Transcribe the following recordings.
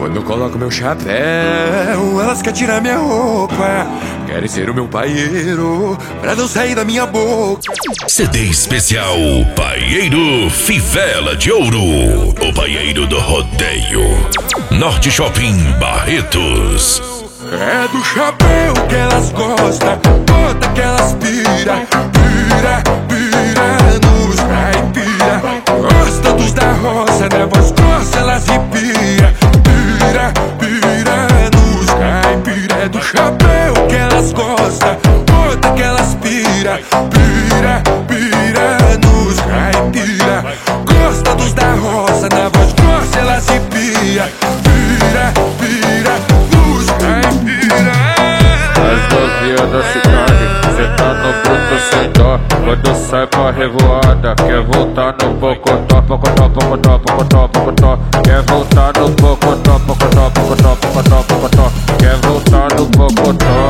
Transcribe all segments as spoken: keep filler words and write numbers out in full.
Quando eu coloco meu chapéu, elas querem tirar minha roupa, querem ser o meu paieiro, pra não sair da minha boca. C D especial Paieiro Fivela de Ouro, o paieiro do rodeio. Norte Shopping Barretos. É do chapéu que elas gostam, bota que elas pira, pira, pira nos caipira. Gosta dos da roça, né? Voz grossa, elas repira, pira, pira nos caipira. É do chapéu que elas gostam, bota que elas pira, pira, pira nos caipira. Gosta dos da roça, na voz grossa, elas repira, pira, pira nos caipira. As novinhas da cidade, cê tá no bruto sem dó. Quando sai pra revoada, quer voltar no pocotó, pocotó, pocotó, pocotó, pocotó. Quer voltar no pocotó, pocotó, pocotó, pocotó, pocotó. Quer voltar no pocotó.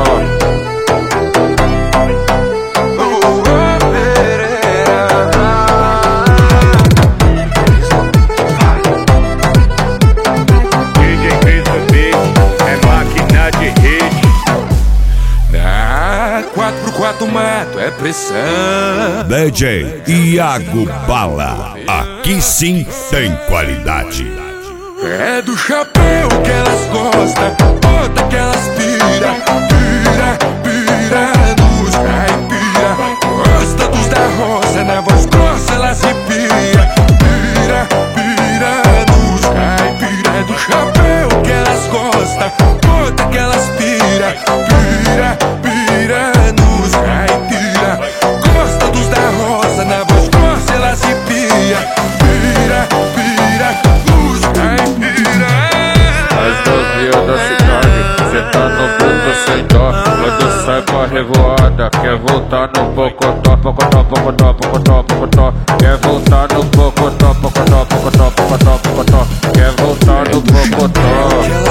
quatro por quatro mato é pressão. D J Iago Bala, aqui sim tem qualidade. É do chapéu que elas gostam, bota que elas pira, pira, pira nos caipira. Gosta dos da roça, na voz grossa elas repira, pira, pira nos caipira. É do chapéu que elas gostam, bota que elas pira, pira, pira nos caipira. Gosta dos da roça, na voz grossa elas repira, pira, pira nos caipira. As novinhas da cidade, cê tá no bruto sem dó. Quando sai pra revoada, quer voltar no pocotó, pocotó, pocotó, pocotó, pocotó. Quer voltar no pocotó, pocotó, pocotó, pocotó, pocotó. Quer voltar no pocotó.